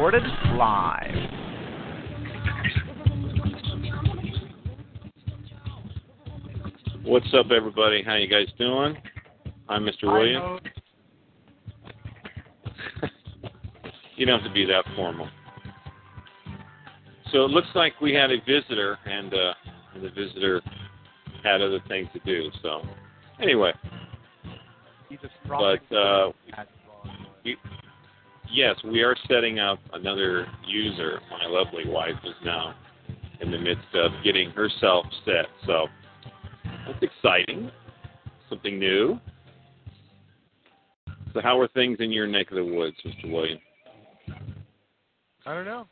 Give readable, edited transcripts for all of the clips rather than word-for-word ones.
recorded live. What's up, everybody? How you guys doing? I'm Mr. William. You don't have to be that formal. So it looks like we had a visitor, and the visitor had other things to do. So anyway, yes, we are setting up another user. My lovely wife is now in the midst of getting herself set. So that's exciting. Something new. So how are things in your neck of the woods, Mr. William? I don't know.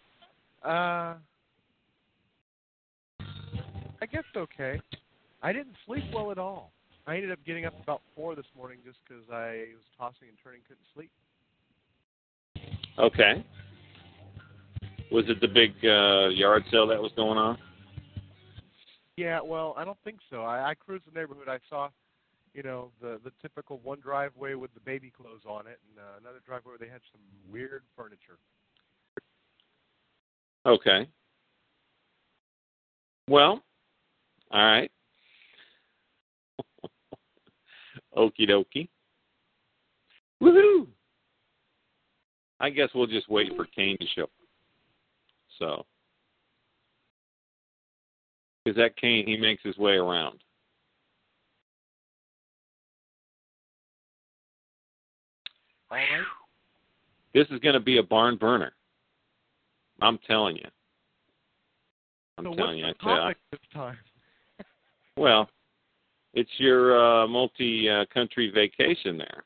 I guess okay. I didn't sleep well at all. I ended up getting up about 4 this morning just because I was tossing and turning, couldn't sleep. Okay. Was it the big yard sale that was going on? Yeah, well, I don't think so. I cruised the neighborhood. I saw, the typical one driveway with the baby clothes on it, and another driveway where they had some weird furniture. Okay. Well, all right. Okie dokie. Woohoo! I guess we'll just wait for Kane to show up. So, because that Kane, he makes his way around. All right. This is going to be a barn burner. I'm telling you. So what's the topic this time? Well, it's your multi-country vacation there.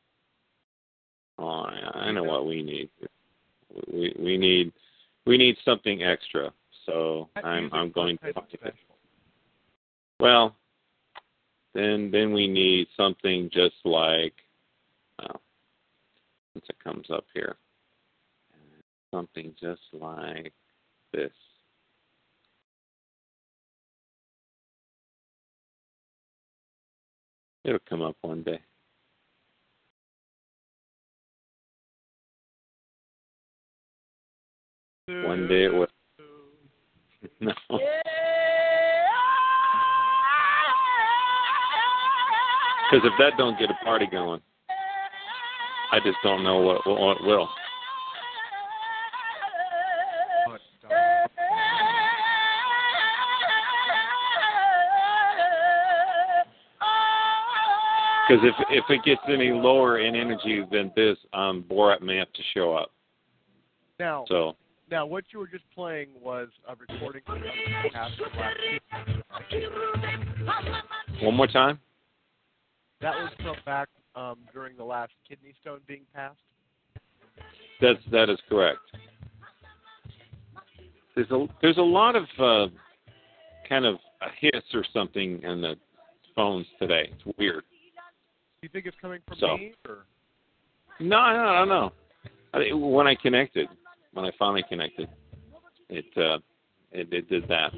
Oh, I know what we need. We need something extra. So I'm going to. Well, then we need something just like. Well, once it comes up here, something just like this. It'll come up one day. One day it will. No. Because if that don't get a party going, I just don't know what will. Because if it gets any lower in energy than this, Borat may have to show up. Now, what you were just playing was a recording from the past last week. One more time? That was from back during the last kidney stone being passed? That is correct. There's a lot of kind of hits or something in the phones today. It's weird. Do you think it's coming from me? Or? No. When I finally connected, it did that.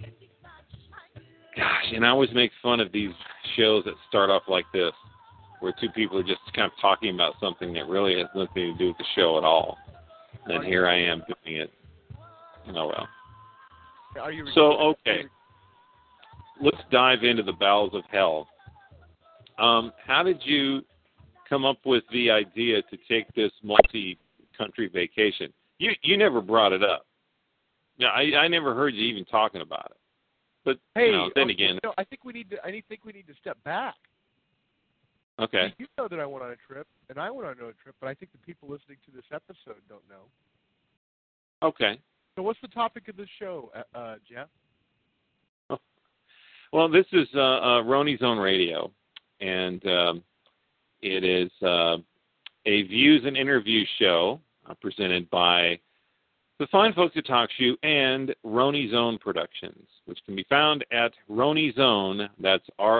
Gosh, and I always make fun of these shows that start off like this, where two people are just kind of talking about something that really has nothing to do with the show at all. And here I am doing it. Oh, well. So, okay. Let's dive into the bowels of hell. How did you come up with the idea to take this multi-country vacation? You never brought it up. Yeah, I never heard you even talking about it. But hey, then again, I think we need to step back. Okay. You know that I went on a trip, and I went on a trip, but I think the people listening to this episode don't know. Okay. So what's the topic of this show, Jeff? Oh. Well, this is Roni's Own Radio, and it is a views and interview show presented by the fine folks at TalkShoe and Roni's Own Productions, which can be found at Roni's Own, that's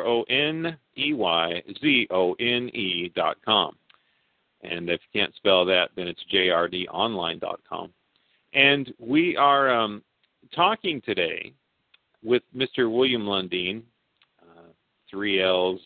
RONEYZONE.com. And if you can't spell that, then it's JRDonline.com. And we are talking today with Mr. William Lundeen, 3 L's,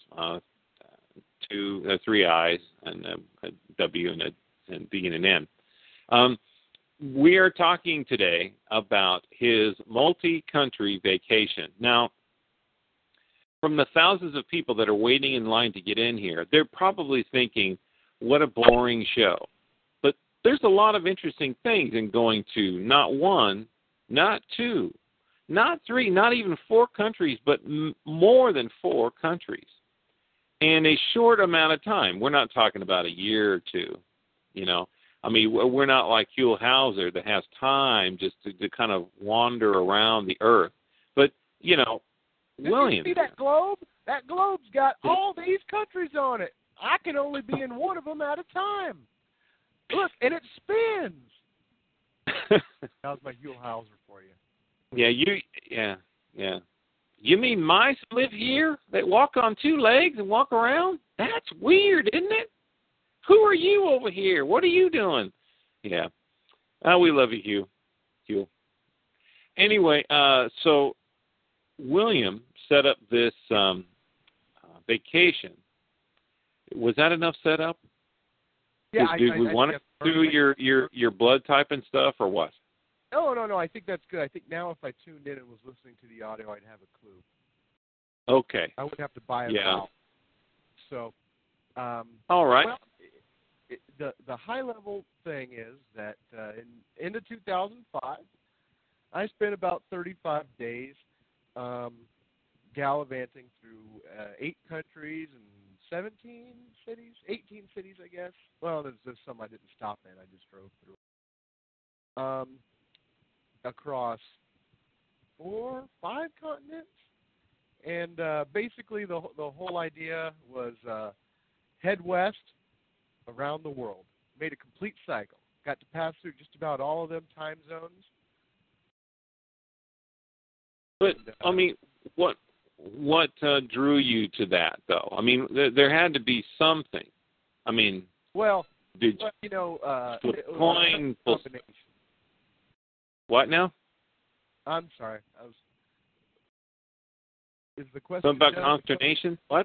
3 I's, and a W and a B and an N. we are talking today about his multi-country vacation. Now, from the thousands of people that are waiting in line to get in here, they're probably thinking, what a boring show. But there's a lot of interesting things in going to not one, not two, not three, not even 4 countries, but more than 4 countries in a short amount of time. We're not talking about a year or two, you know. I mean, we're not like Huell Hauser that has time just to kind of wander around the earth. But, you know, William. Did you see that globe? That globe's got all these countries on it. I can only be in one of them at a time. Look, and it spins. That was my Huell Hauser for you. Yeah. You mean mice live here that walk on 2 legs and walk around? That's weird, isn't it? Who are you over here? What are you doing? Yeah. We love you, Huell. Anyway, so William set up this vacation. Was that enough setup? Yeah, Did we want to do your blood type and stuff, or what? No. I think that's good. I think now if I tuned in and was listening to the audio, I'd have a clue. Okay. I wouldn't have to buy a valve. So, all right. Well, the high level thing is that in 2005, I spent about 35 days gallivanting through 8 countries and 17 cities, 18 cities, I guess. Well, there's some I didn't stop in. I just drove through. Across 4, 5 continents. And basically the whole idea was head west around the world. Made a complete cycle. Got to pass through just about all of them time zones. But, I mean, what drew you to that, though? I mean, there had to be something. I mean, well, did you know, coin? What now? I'm sorry. Is the question something about consternation? What?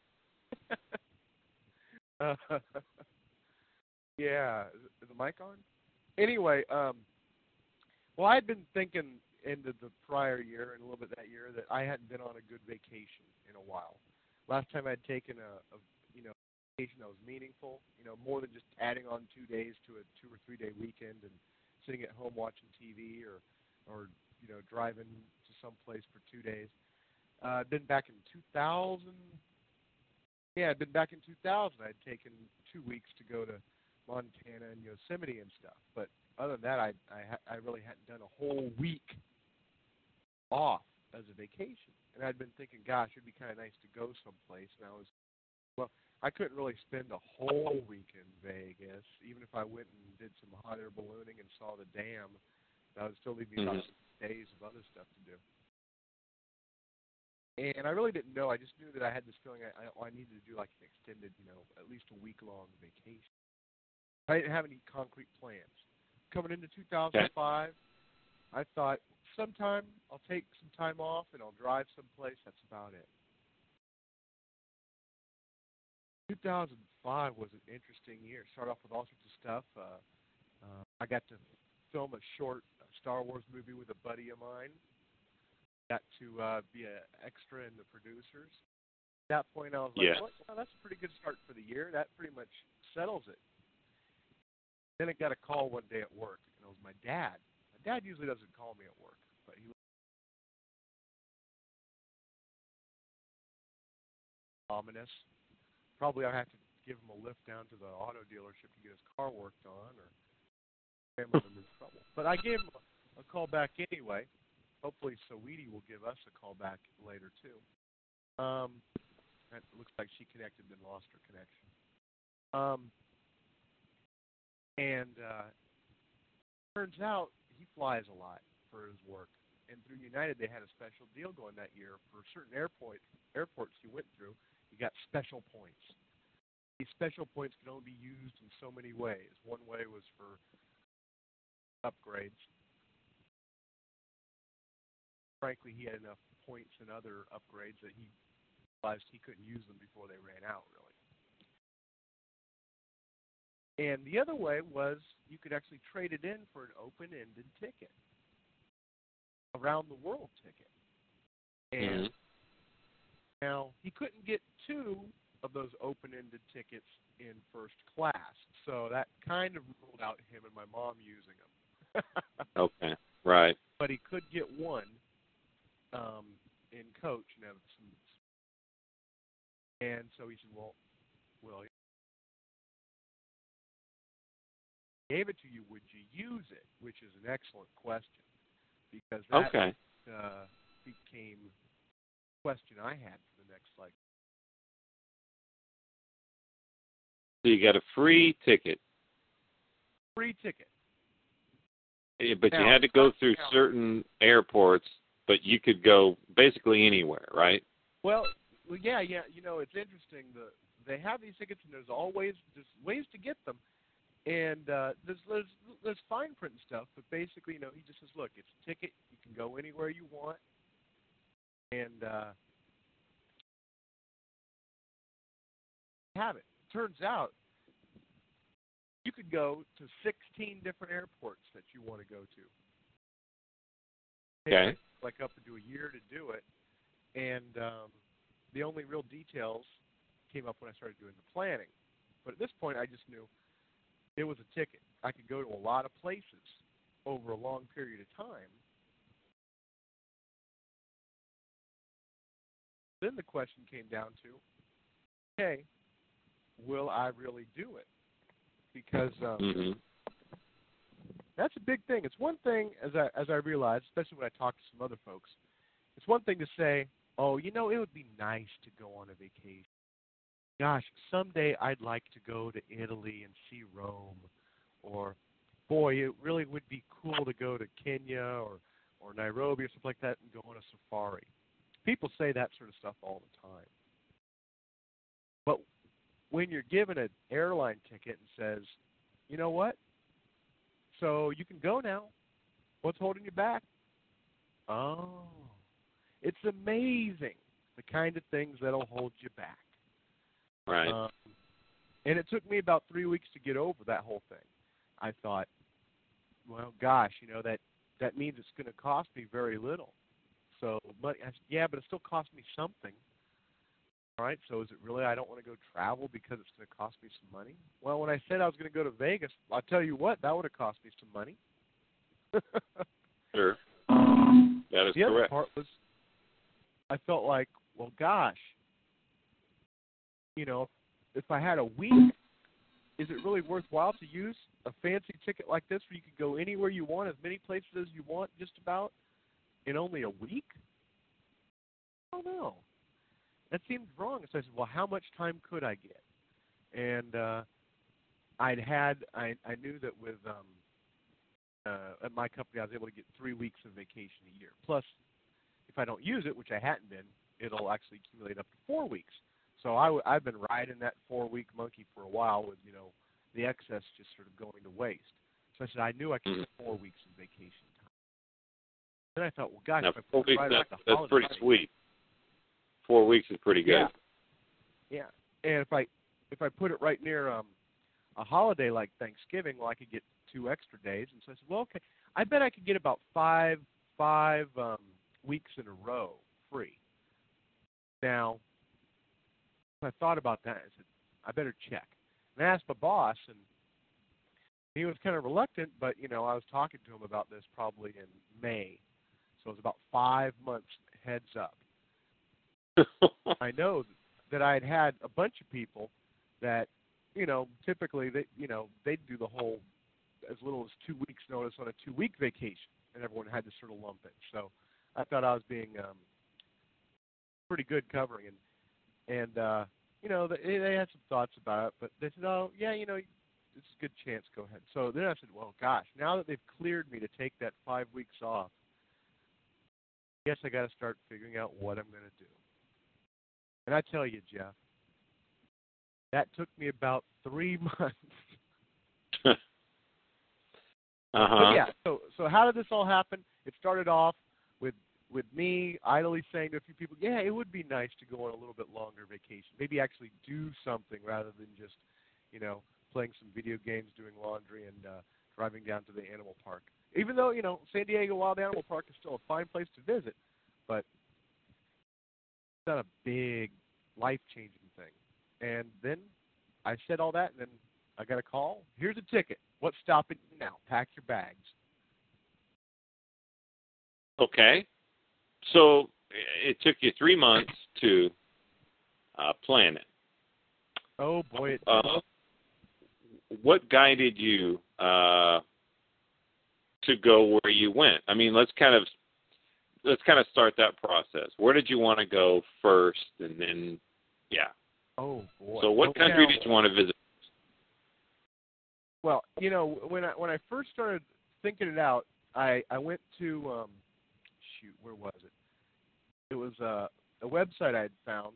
Yeah. Is the mic on? Anyway, well, I had been thinking into the prior year and a little bit that year that I hadn't been on a good vacation in a while. Last time I'd taken a vacation that was meaningful, more than just adding on 2 days to a 2 or 3 day weekend and sitting at home watching TV or driving to some place for 2 days. I'd been back in 2000. Yeah, I'd been back in 2000. I'd taken 2 weeks to go to Montana and Yosemite and stuff. But other than that, I really hadn't done a whole week off as a vacation. And I'd been thinking, gosh, it'd be kind of nice to go someplace. And I couldn't really spend a whole week in Vegas. Even if I went and did some hot air ballooning and saw the dam, that would still leave me about 6 days of other stuff to do. And I really didn't know. I just knew that I had this feeling I needed to do like an extended, at least a week-long vacation. I didn't have any concrete plans. Coming into 2005, I thought sometime I'll take some time off and I'll drive someplace. That's about it. 2005 was an interesting year. Started off with all sorts of stuff. I got to film a short Star Wars movie with a buddy of mine. Got to be an extra in the producers. At that point, I was like, well, that's a pretty good start for the year. That pretty much settles it. Then I got a call one day at work, and it was my dad. My dad usually doesn't call me at work, but he was ominous. Probably I have to give him a lift down to the auto dealership to get his car worked on, or family member's trouble. But I gave him a call back anyway. Hopefully, Saweetie will give us a call back later too. It looks like she connected, then lost her connection. Turns out he flies a lot for his work. And through United, they had a special deal going that year for certain airports he went through. You got special points. These special points can only be used in so many ways. One way was for upgrades. Frankly, he had enough points and other upgrades that he realized he couldn't use them before they ran out, really. And the other way was you could actually trade it in for an open-ended ticket, around the world ticket. And now he couldn't get 2 of those open-ended tickets in first class, so that kind of ruled out him and my mom using them. Okay, right. But he could get 1 in coach, and so he said, "Well, gave it to you, would you use it?" Which is an excellent question, because that became a question I had for the next, So you got a free ticket. Free ticket. But you had to go through certain airports, but you could go basically anywhere, right? Well, yeah. It's interesting. They have these tickets, and there's ways to get them. And there's fine print and stuff, but basically, he just says, look, it's a ticket. You can go anywhere you want. And have it. Turns out you could go to 16 different airports that you want to go to. Okay. Like up into a year to do it. And the only real details came up when I started doing the planning. But at this point, I just knew it was a ticket. I could go to a lot of places over a long period of time. Then the question came down to, okay, will I really do it? Because that's a big thing. It's one thing, as I realized, especially when I talk to some other folks, it's one thing to say, oh, it would be nice to go on a vacation. Gosh, someday I'd like to go to Italy and see Rome. Or, boy, it really would be cool to go to Kenya or Nairobi or something like that and go on a safari. People say that sort of stuff all the time. But when you're given an airline ticket and says, you know what? So you can go now. What's holding you back? Oh, it's amazing the kind of things that'll hold you back. Right. And it took me about 3 weeks to get over that whole thing. I thought, well, gosh, that means it's going to cost me very little. So, money, yeah, but it still costs me something. All right, so is it really I don't want to go travel because it's going to cost me some money? Well, when I said I was going to go to Vegas, I'll tell you what, that would have cost me some money. Sure. That is the correct. Other part was I felt like, well, gosh, if I had a week, is it really worthwhile to use a fancy ticket like this where you could go anywhere you want, as many places as you want, just about, in only a week? I don't know. That seemed wrong. So I said, well, how much time could I get? And I knew that with at my company I was able to get 3 weeks of vacation a year. Plus, if I don't use it, which I hadn't been, it'll actually accumulate up to 4 weeks. So I've been riding that 4-week monkey for a while with, the excess just sort of going to waste. So I said, I knew I could get 4 weeks of vacation time. Then I thought, well, gosh, now, if I put 4 it right weeks, at the that's holiday, pretty sweet. 4 weeks is pretty good. Yeah. And if I put it right near a holiday like Thanksgiving, well, I could get 2 extra days. And so I said, well, okay, I bet I could get about five weeks in a row free. Now, I thought about that. I said, I better check. And I asked my boss, and he was kind of reluctant, but, I was talking to him about this probably in May. So it was about 5 months heads up. I know that I'd had a bunch of people that, typically they'd do the whole as little as 2 weeks notice on a 2-week vacation, and everyone had to sort of lump it. So I thought I was being pretty good covering, and they had some thoughts about it, but they said, oh yeah, it's a good chance, go ahead. So then I said, well, gosh, now that they've cleared me to take that 5 weeks off, I guess I got to start figuring out what I'm going to do. And I tell you, Jeff, that took me about 3 months. But yeah, so how did this all happen? It started off with me idly saying to a few people, yeah, it would be nice to go on a little bit longer vacation. Maybe actually do something rather than just, playing some video games, doing laundry, and driving down to the animal park. Even though, San Diego Wild Animal Park is still a fine place to visit, but it's not a big, life-changing thing. And then I said all that, and then I got a call. Here's a ticket. What's stopping you now? Pack your bags. Okay. So it took you 3 months to plan it. Oh, boy. What guided you to go where you went? I mean, let's kind of start that process. Where did you want to go first, and then, yeah. Oh, boy. So what country did you want to visit? Well, when I first started thinking it out, I went to where was it? It was a website I had found,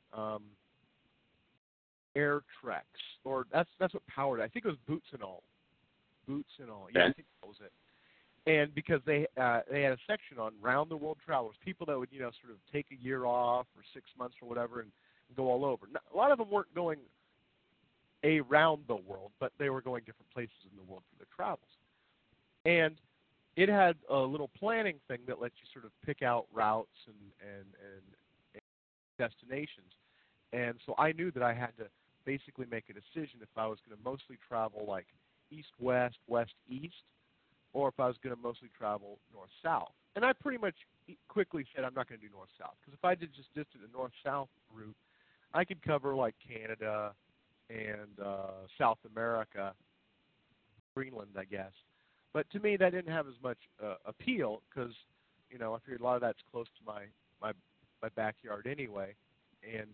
Air Treks, or that's what powered it. I think it was Boots and All. Yeah, I think that was it. And because they had a section on round the world travelers, people that would sort of take a year off or 6 months or whatever and go all over. Now, a lot of them weren't going around the world, but they were going different places in the world for their travels. And it had a little planning thing that lets you sort of pick out routes and destinations. And so I knew that I had to basically make a decision if I was going to mostly travel like east-west, west-east, or if I was going to mostly travel north-south. And I pretty much quickly said I'm not going to do north-south, because if I did just a north-south route, I could cover like Canada and South America, Greenland, I guess. But to me, that didn't have as much appeal because, I figured a lot of that's close to my backyard anyway, and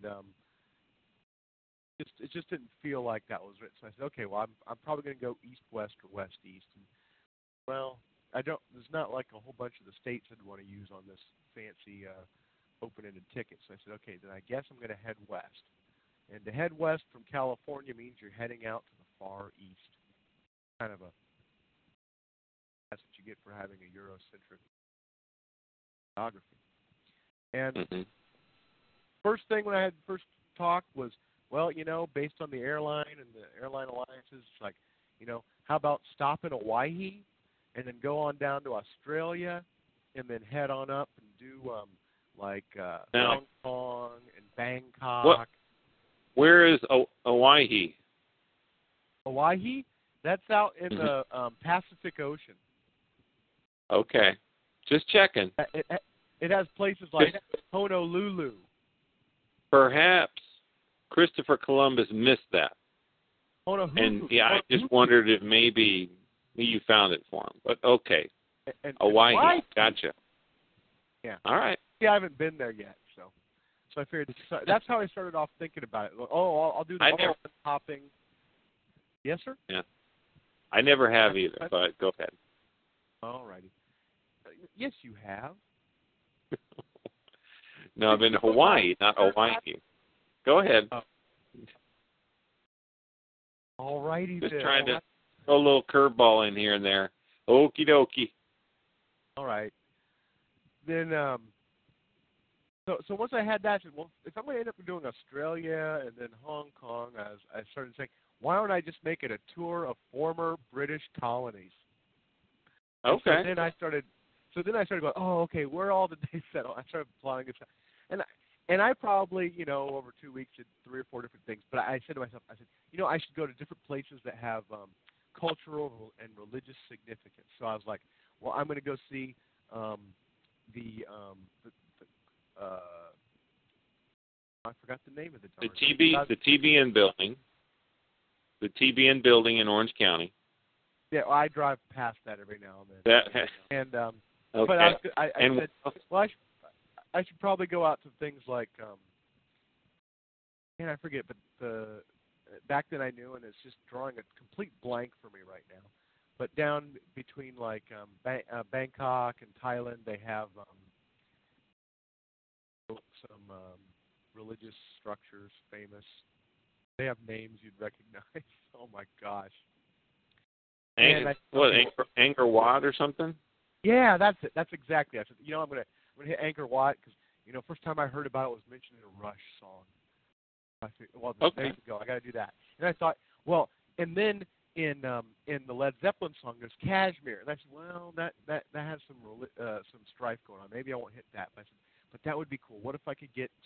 it just didn't feel like that was it. So I said, okay, well, I'm probably going to go east-west or west-east. And, well, there's not like a whole bunch of the states I'd want to use on this fancy open-ended ticket. So I said, okay, then I guess I'm going to head west. And to head west from California means you're heading out to the far east. That's what you get for having a Eurocentric geography. And first thing when I had first talk was, well, based on the airline and the airline alliances, it's like, how about stop in Hawaii and then go on down to Australia and then head on up and do Hong Kong and Bangkok. Where is Hawaii? Hawaii? That's out in the Pacific Ocean. Okay. Just checking. It has places like Honolulu. Perhaps Christopher Columbus missed that. Honolulu. And, yeah, I just wondered if maybe you found it for him. But, okay. Hawaii. Gotcha. Yeah. All right. Yeah, I haven't been there yet, so I figured that's how I started off thinking about it. Oh, I'll do the island hopping. Yes, sir? Yeah. I never have either, but go ahead. All righty. Yes, you have. No, I've been to Hawaii, not Hawaii. Go ahead. All righty. Just trying to throw a little curveball in here and there. Okie dokie. All right. Then, so once I had that, I said, well, if I'm going to end up doing Australia and then Hong Kong, I started saying, why don't I just make it a tour of former British colonies? Okay. So then I started going, oh, okay, where all did they settle? I started plotting this out. And I probably, over 2 weeks did 3 or 4 different things. But I said to myself, I should go to different places that have cultural and religious significance. So I was like, well, I'm going to go see I forgot the name of the TBN building. The TBN building in Orange County. Yeah, well, I drive past that every now and then. Okay. But I said, well, I should probably go out to things like, I forget, but back then I knew, and it's just drawing a complete blank for me right now. But down between like Bangkok and Thailand, they have some religious structures famous. They have names you'd recognize. Oh my gosh. Angkor Wat or something? Yeah, that's it. That's exactly it. I said, I'm gonna hit Angkor Wat because first time I heard about it was mentioned in a Rush song. I said, well, there you go. I got to do that. And I thought, well, And then in the Led Zeppelin song, there's Kashmir. And I said, well, that has some strife going on. Maybe I won't hit that. But I said, but that would be cool. What if I could get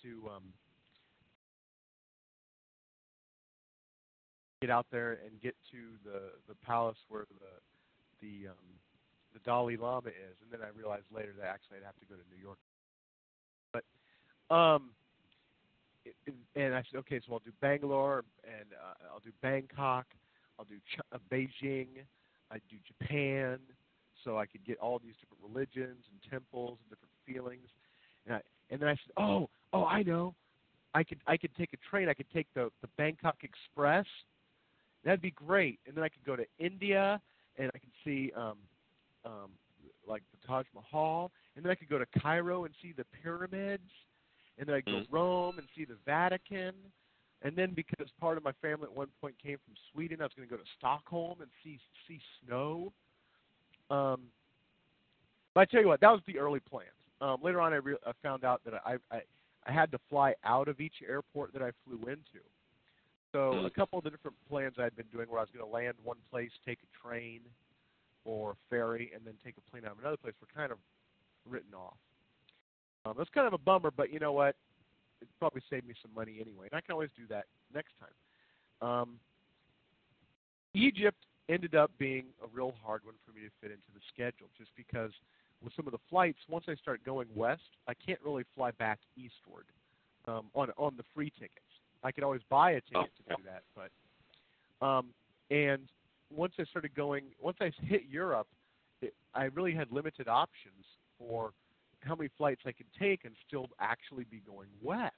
out there and get to the palace where the Dalai Lama is? And then I realized later that actually I'd have to go to New York. But and I said, okay, so I'll do Bangalore, and I'll do Bangkok, I'll do Beijing, I'd do Japan, so I could get all these different religions and temples and different feelings. And then I said, oh, I know, I could take a train. I could take the Bangkok Express. That'd be great. And then I could go to India, and I could see like the Taj Mahal, and then I could go to Cairo and see the pyramids. And then I'd go to Rome and see the Vatican. And then because part of my family at one point came from Sweden, I was going to go to Stockholm and see snow. But I tell you what, that was the early plans. Later on, I found out that I had to fly out of each airport that I flew into. So a couple of the different plans I had been doing where I was going to land one place, take a train or ferry, and then take a plane out of another place were kind of written off. That's kind of a bummer, but you know what? It probably saved me some money anyway, and I can always do that next time. Egypt ended up being a real hard one for me to fit into the schedule, just because with some of the flights, once I start going west, I can't really fly back eastward on the free tickets. I could always buy a ticket to do that, but and once I hit Europe, I really had limited options for how many flights I could take and still actually be going west.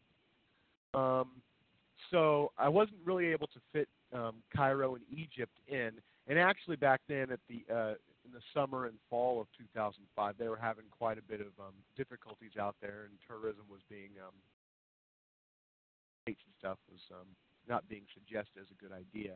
So I wasn't really able to fit Cairo and Egypt in. And actually back then in the summer and fall of 2005, they were having quite a bit of difficulties out there, and tourism was being and stuff was not being suggested as a good idea.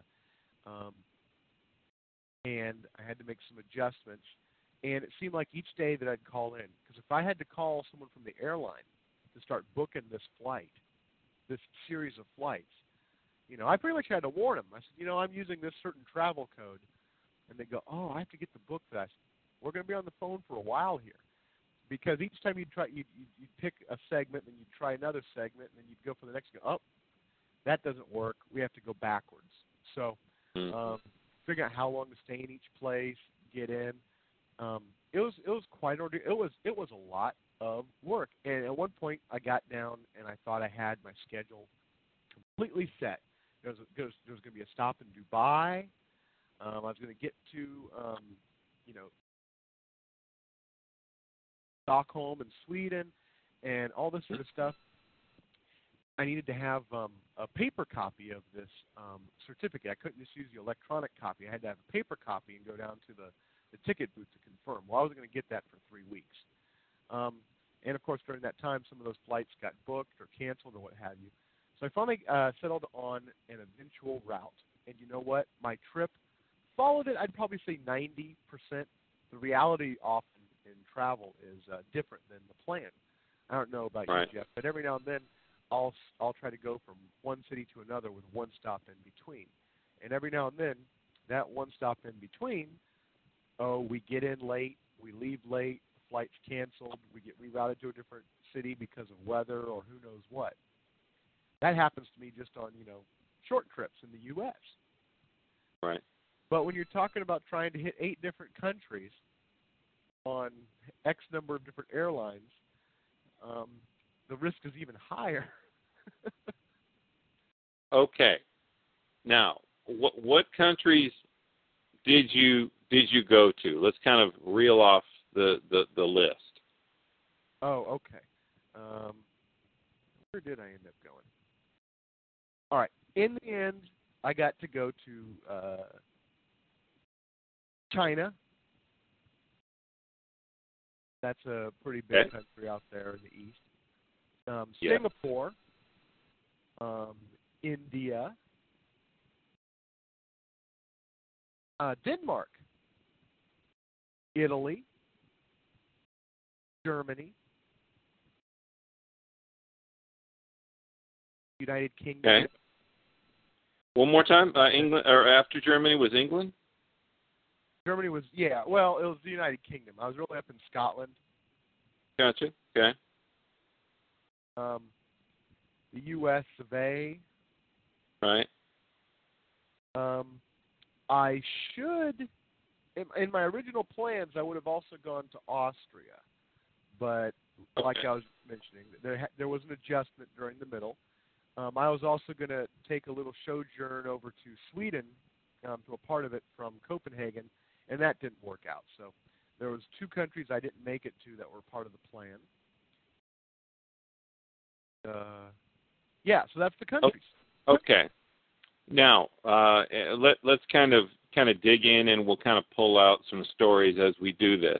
And I had to make some adjustments. And it seemed like each day that I'd call in, because if I had to call someone from the airline to start booking this flight, this series of flights, I pretty much had to warn them. I said, I'm using this certain travel code. And they go, oh, I have to get the book for that. I said, we're going to be on the phone for a while here. Because each time you'd pick a segment, and you'd try another segment, and then you'd go for the next one. Oh, that doesn't work. We have to go backwards. So figuring out how long to stay in each place, get in. It was quite an ordeal. It was a lot of work. And at one point, I got down and I thought I had my schedule completely set. There was going to be a stop in Dubai. I was going to get to Stockholm and Sweden, and all this sort of stuff. I needed to have a paper copy of this certificate. I couldn't just use the electronic copy. I had to have a paper copy and go down to the ticket booth to confirm. Well, I was going to get that for 3 weeks. And, of course, during that time, some of those flights got booked or canceled or what have you. So I finally settled on an eventual route. And you know what? My trip followed it, I'd probably say 90%. The reality often in travel is different than the plan. I don't know about you, Jeff, but every now and then I'll try to go from one city to another with one stop in between. And every now and then, that one stop in between, we get in late, we leave late, the flight's canceled, we get rerouted to a different city because of weather or who knows what. That happens to me just on, short trips in the U.S. Right. But when you're talking about trying to hit 8 different countries on X number of different airlines, the risk is even higher. Okay. Now, what countries did you go to? Let's kind of reel off the list. Oh, okay. Where did I end up going? All right. In the end, I got to go to China. That's a pretty big country out there in the east. Singapore, India, Denmark, Italy, Germany, United Kingdom, One more time. England, or after Germany was England? Germany was, yeah, well, it was the United Kingdom. I was really up in Scotland. Gotcha. Okay. The U.S. of A. Right. I should, in my original plans, I would have also gone to Austria. But like I was mentioning, there was an adjustment during the middle. I was also going to take a little sojourn over to Sweden, to a part of it from Copenhagen, and that didn't work out. So there was 2 countries I didn't make it to that were part of the plan. Yeah, so that's the countries. Okay. Now, let's kind of dig in, and we'll kind of pull out some stories as we do this.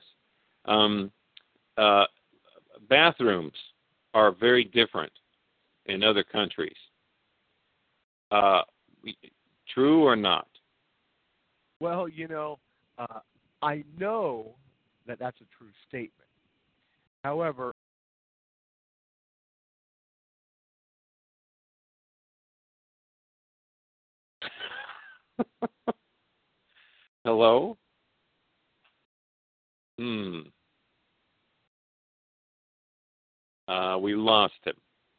Bathrooms are very different in other countries. True or not? Well, I know that that's a true statement. However, Hello? We lost him.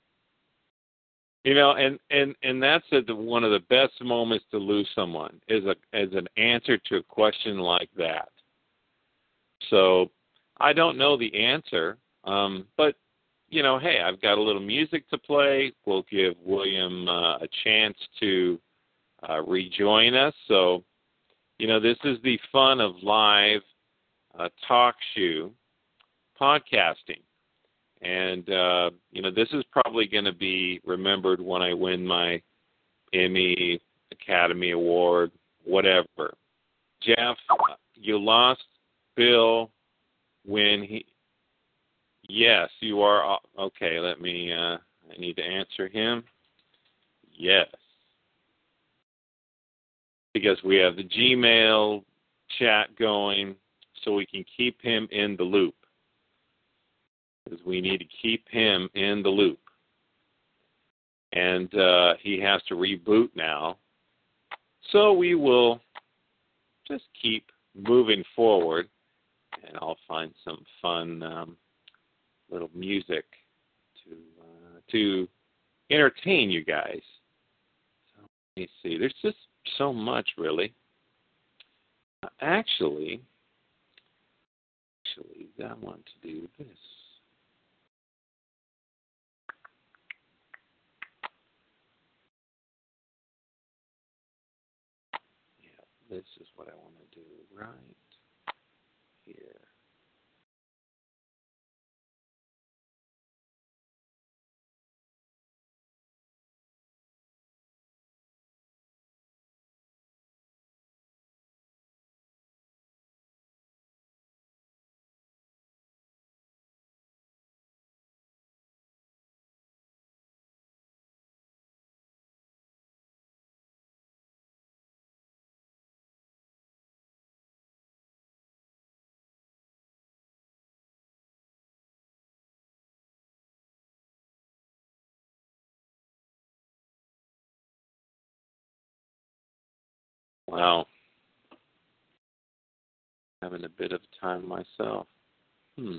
And that's one of the best moments to lose someone is an answer to a question like that. So I don't know the answer, but hey, I've got a little music to play. We'll give William a chance to rejoin us. So, this is the fun of live talk show podcasting. And, this is probably going to be remembered when I win my Emmy, Academy Award, whatever. Jeff, you lost Bill when he... Yes, you are... Okay, let me... I need to answer him. Yes. Because we have the Gmail chat going, so we can keep him in the loop. Because we need to keep him in the loop. And he has to reboot now. So we will just keep moving forward, and I'll find some fun little music to entertain you guys. So let me see. There's just so much, really. Actually, I want to do this. This is what I want to do right here. Wow. Having a bit of time myself. You've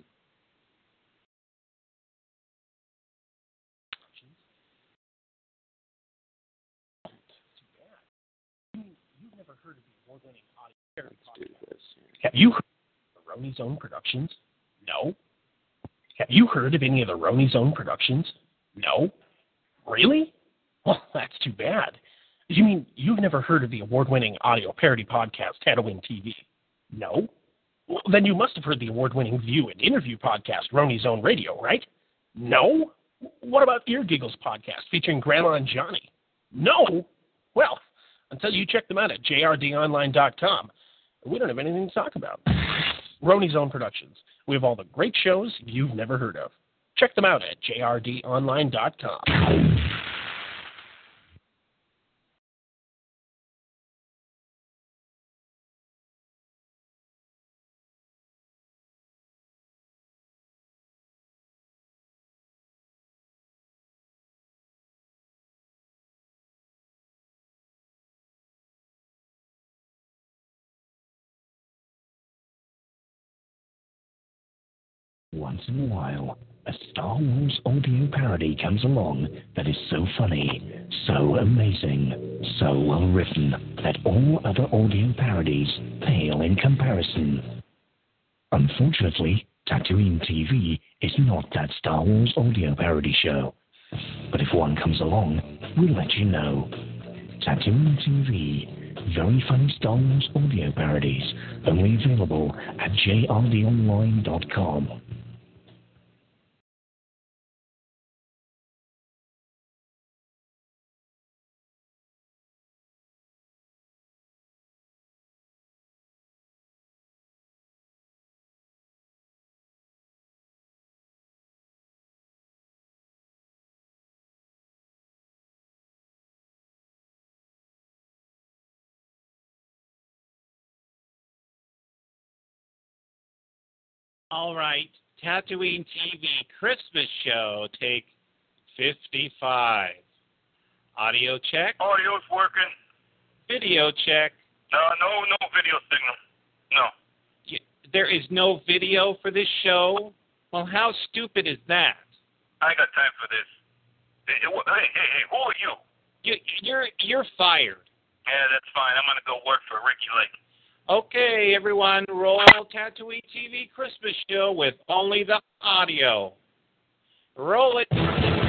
never heard of the award-winning audio. Let's do this. Have you heard of Ronnie Zone Productions? No. Have you heard of any of the Ronnie Zone Productions? No. Really? Well, that's too bad. You mean you've never heard of the award-winning audio parody podcast, How to Win TV? No. Well, then you must have heard the award-winning view and interview podcast, Ronnie Zone Radio, right? No. What about Ear Giggles podcast featuring Grandma and Johnny? No. Well, until you check them out at jrdonline.com, we don't have anything to talk about. Ronnie Zone Productions. We have all the great shows you've never heard of. Check them out at jrdonline.com. Once in a while, a Star Wars audio parody comes along that is so funny, so amazing, so well written that all other audio parodies pale in comparison. Unfortunately, Tatooine TV is not that Star Wars audio parody show. But if one comes along, we'll let you know. Tatooine TV, very funny Star Wars audio parodies, only available at jrdonline.com. All right, Tatooine TV Christmas show, take 55. Audio check. Audio's working. Video check. No video signal. No. There is no video for this show? Well, how stupid is that? I ain't got time for this. Hey, who are you? You're fired. Yeah, that's fine. I'm going to go work for Ricky Lake. Okay, everyone, roll Tatooine TV Christmas show with only the audio. Roll it.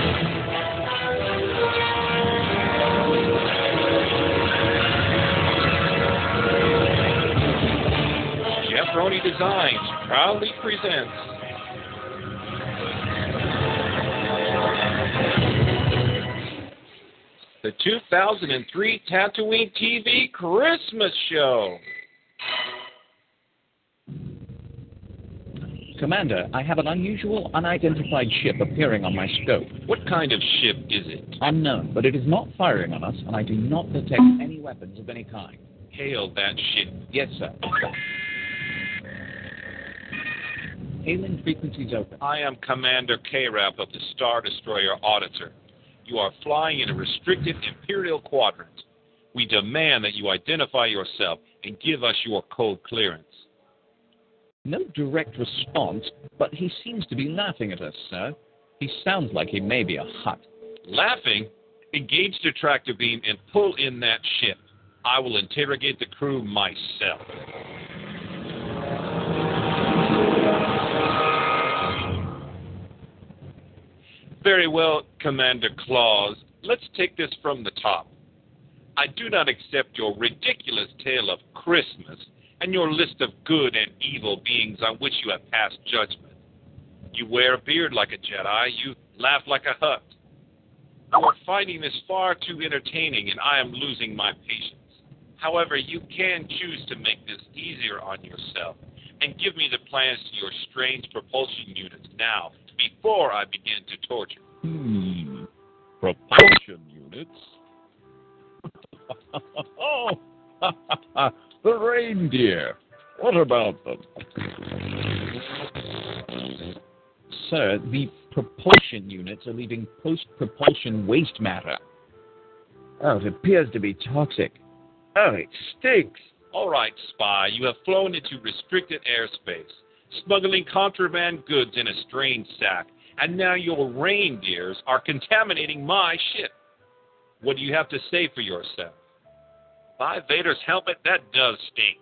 Jeff Roney Designs proudly presents the 2003 Tatooine TV Christmas show. Commander, I have an unusual, unidentified ship appearing on my scope. What kind of ship is it? Unknown, but it is not firing on us, and I do not detect any weapons of any kind. Hail that ship. Yes, sir. Hailing frequencies open. I am Commander K-Rap of the Star Destroyer Auditor. You are flying in a restricted Imperial quadrant. We demand that you identify yourself and give us your code clearance. No direct response, but he seems to be laughing at us, sir. He sounds like he may be a Hutt. Laughing? Engage the tractor beam and pull in that ship. I will interrogate the crew myself. Very well, Commander Claus. Let's take this from the top. I do not accept your ridiculous tale of Christmas and your list of good and evil beings on which you have passed judgment. You wear a beard like a Jedi. You laugh like a Hutt. Your fighting is far too entertaining, and I am losing my patience. However, you can choose to make this easier on yourself and give me the plans to your strange propulsion units now, before I begin to torture. Propulsion units? Oh, the reindeer. What about them? Sir, the propulsion units are leaving post-propulsion waste matter. Oh, it appears to be toxic. Oh, it stinks. All right, spy, you have flown into restricted airspace, smuggling contraband goods in a strange sack, and now your reindeers are contaminating my ship. What do you have to say for yourself? By Vader's helmet, that does stink.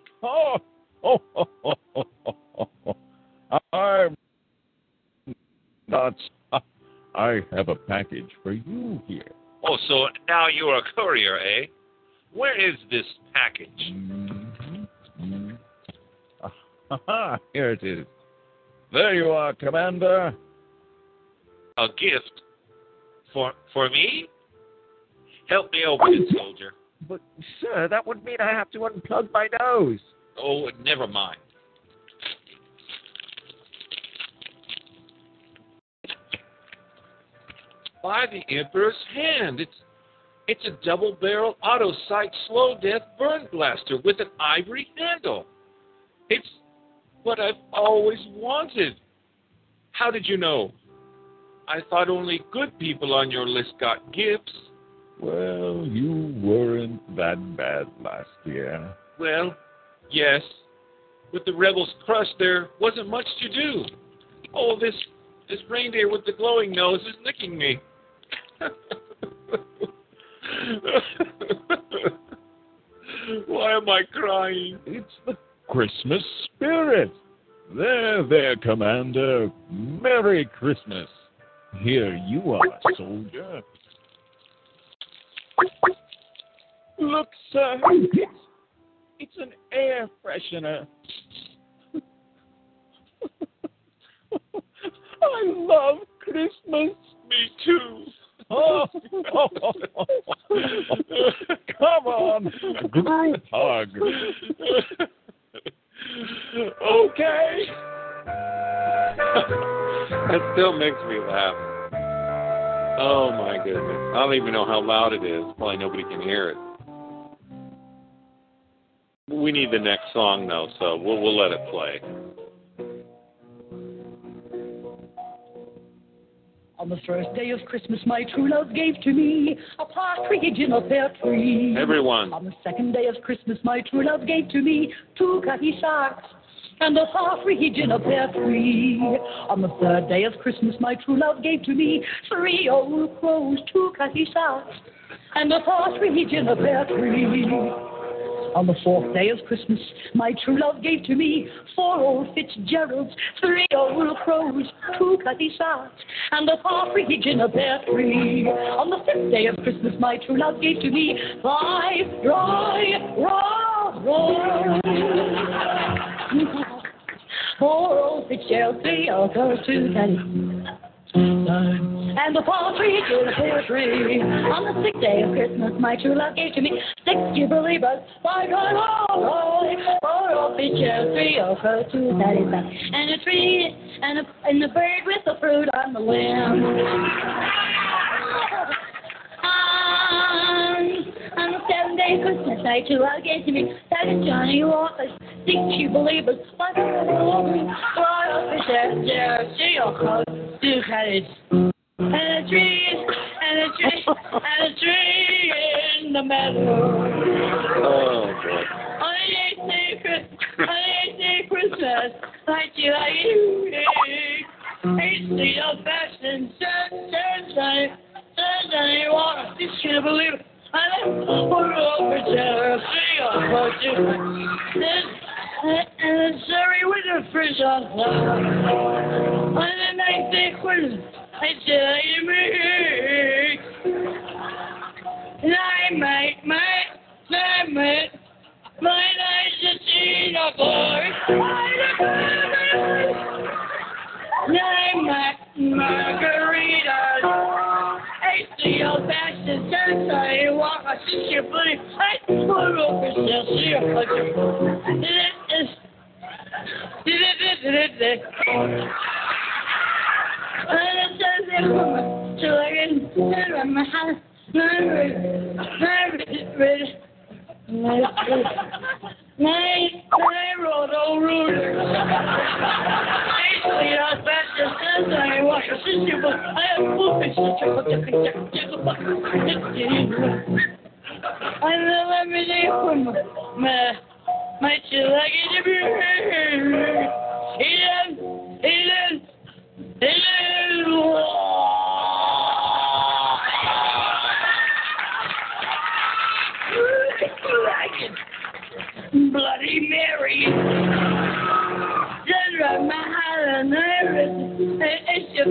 I'm nuts. I have a package for you here. Oh, so now you're a courier, eh? Where is this package? Here it is. There you are, Commander. A gift? For me? Help me open it, soldier. But, sir, that would mean I have to unplug my nose. Oh, never mind. By the Emperor's hand, it's a double-barrel auto-sight slow-death burn blaster with an ivory handle. It's what I've always wanted. How did you know? I thought only good people on your list got gifts. Well, you weren't that bad last year. Well, yes. With the rebels crushed, there wasn't much to do. Oh, this reindeer with the glowing nose is licking me. Why am I crying? It's the Christmas spirit. There, Commander. Merry Christmas. Here you are, soldier. Look, sir. It's an air freshener. I love Christmas. Me too. Oh. Come on, group hug. Okay. That still makes me laugh. Oh my goodness. I don't even know how loud it is. Probably nobody can hear it. We need the next song though, so we'll let it play. On the first day of Christmas, my true love gave to me a partridge in a pear tree. Everyone. On the second day of Christmas, my true love gave to me 2 cutty socks and a partridge in a pear tree. On the third day of Christmas, my true love gave to me 3 old crows, 2 cutty socks and a partridge in a pear tree. On the fourth day of Christmas, my true love gave to me 4 old Fitzgeralds, 3 old crows, 2 cutty socks, and a partridge in a pear tree. On the fifth day of Christmas, my true love gave to me 5 dry raspberries, 4 old Fitzgeralds, 3 old crows, 2 cutty and the partridge in a pear tree. On the sixth day of Christmas, my true love gave to me 6 Jubilees, 5 4 old fishes, 3 old crows, 2 satisfied, and a tree, and the bird with the fruit on the limb. On the 7th day of Christmas, my true love gave to me 7 Johnny Walkers, 6 Jubilees, 5 4 old fishes, 3 old crows, 2 satisfied. And a tree in the meadow. Oh boy. On the 8th day of Christmas, like you like it's the old-fashioned sunshine, water, you can't believe it. I left for over there, and a Surrey with a fridge on top. On the 9th day of Christmas, I tell you me, and I make my nice to see the boy. And I make margaritas. It's the old-fashioned sunshine walk. I see your booty. I put over there, see your picture. So I can turn my house. My road all rude. Actually, I was back to Sunday. I watched a sister, but I have movies to check out. And then let me leave from my chillaga to be Bloody Mary. Then run my heart and it's your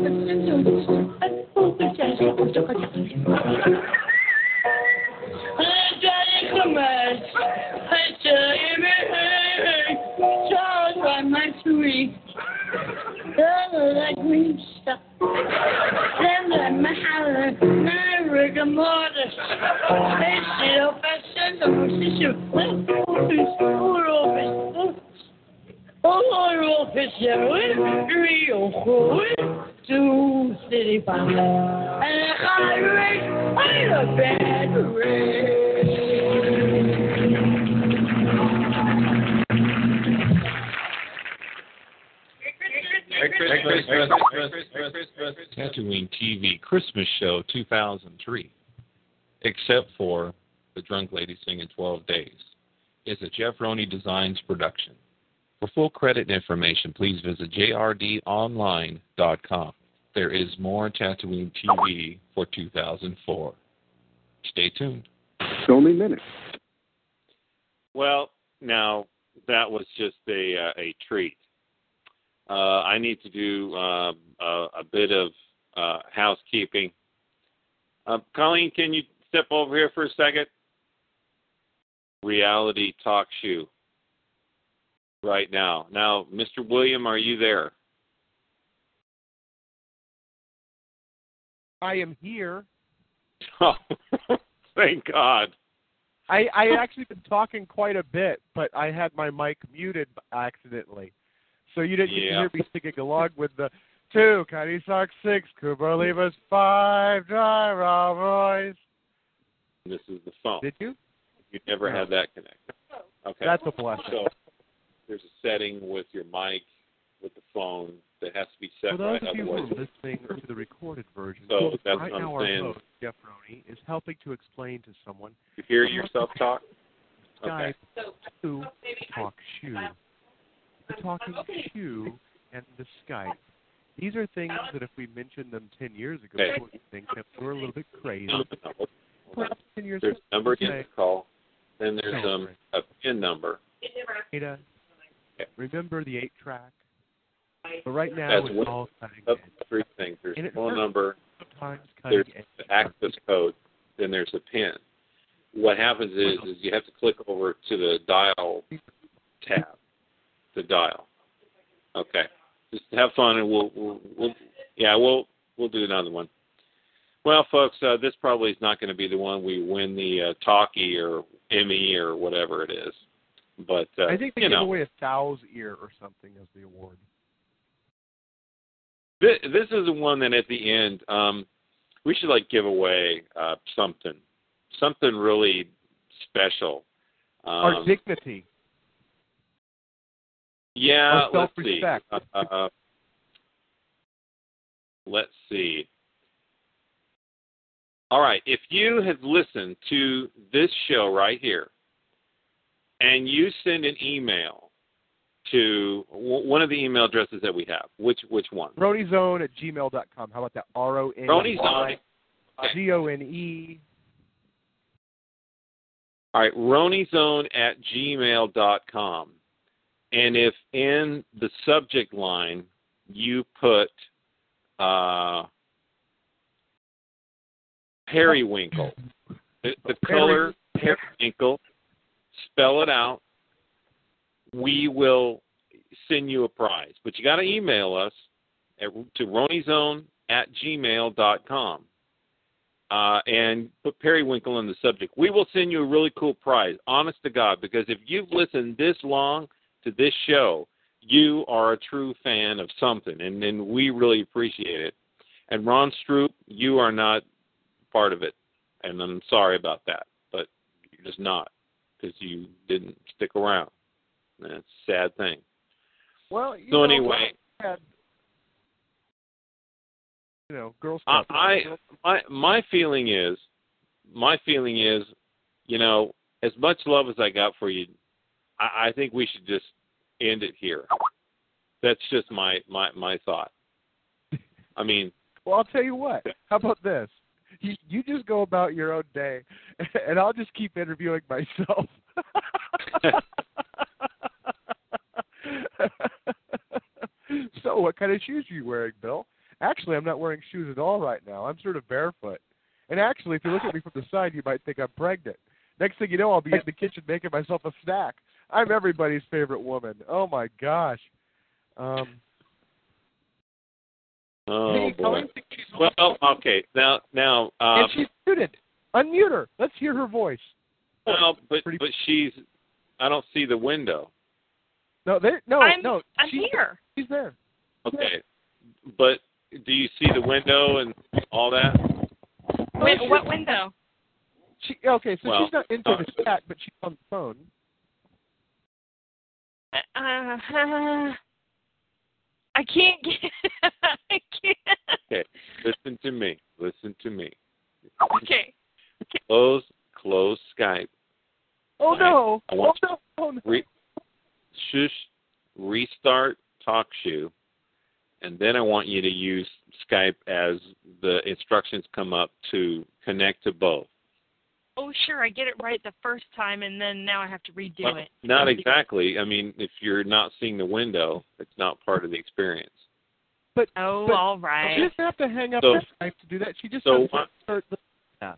Charles by my tree. Like me stuff. Then my heart, my rigor mortis. It's the old-fashioned sister. Oh, fisher, 3 or 4, 2 city bombs, and a high rate, and a bad rate. Tatooine TV Christmas Show 2003, except for The Drunk Lady Singing 12 Days. It's a Jeff Roney Designs production. For full credit information, please visit jrdonline.com. There is more Tatooine TV for 2004. Stay tuned. It's only minutes. Well, now that was just a treat. I need to do a bit of housekeeping. Colleen, can you step over here for a second? Reality Talk Shoe. Right now. Now, Mr. William, are you there? I am here. Oh, thank God. I actually been talking quite a bit, but I had my mic muted accidentally. So you didn't get to hear me singing along with the 2, Cuddy Sock 6, Cooper Leavers 5, Dry Raw Boys. This is the phone. Did you? You never had that connected. Okay. That's a blessing. So there's a setting with your mic, with the phone, that has to be set For right. those of you who Otherwise, are listening to the recorded version, so that's right what now I'm our saying. host, Jeff Roney, is helping to explain to someone You hear yourself talk? Skype Okay. to Talk Shoe. The Talking Shoe and the Skype. These are things that if we mentioned them 10 years ago, Okay. people would think that we're a little bit crazy. No. Perhaps 10 years There's ago, a number you say, can call, then there's a PIN number. Ada, Okay. remember the 8-track? But right now, That's it's all cutting Up edge. to 3 things. There's And a it phone hurts. number, Sometimes cutting there's edge. the access code, then there's a PIN. What happens is you have to click over to the dial tab to dial. Okay. Just have fun, and we'll do another one. Well, folks, this probably is not going to be the one we win the Talkie or Emmy or whatever it is. But I think they give away a sow's ear or something as the award. This is the one that at the end we should give away something really special. Our dignity. Yeah, Our let's see. self-respect. Let's see. All right, if you have listened to this show right here, and you send an email to one of the email addresses that we have, which one? RoneyZone@gmail.com. How about that? RoneyZone. RoneyZone. All right, RoneyZone@gmail.com. And if in the subject line you put periwinkle, the color periwinkle, spell it out, we will send you a prize. But you got to email us to RoneyZone@gmail.com and put periwinkle in the subject. We will send you a really cool prize, honest to God, because if you've listened this long to this show, you are a true fan of something, and we really appreciate it. And Ron Stroop, you are not part of it, and I'm sorry about that, but you're just not, because you didn't stick around. That's a sad thing. Well, so anyway, Girl Scouts. My feeling is, as much love as I got for you, I think we should just end it here. That's just my thought. I mean, well, I'll tell you what. How about this? You just go about your own day, and I'll just keep interviewing myself. So, what kind of shoes are you wearing, Bill? Actually, I'm not wearing shoes at all right now. I'm sort of barefoot. And actually, if you look at me from the side, you might think I'm pregnant. Next thing you know, I'll be in the kitchen making myself a snack. I'm everybody's favorite woman. Oh, my gosh. Oh, hey, boy. Well, okay. Now. And she's muted. Unmute her. Let's hear her voice. Well, but she's. I don't see the window. No, I'm here. She's there. Okay, but do you see the window and all that? What window? She's not into the chat, but she's on the phone. I can't get. I can't. Okay, listen to me. Okay. Close Skype. Oh, no. Shush. restart TalkShoe, and then I want you to use Skype as the instructions come up to connect to both. Oh, sure, I get it right the first time, and then now I have to redo it. Not exactly. I mean, if you're not seeing the window, it's not part of the experience. But all right. She doesn't have to hang up her Skype to do that. She just has to start the podcast.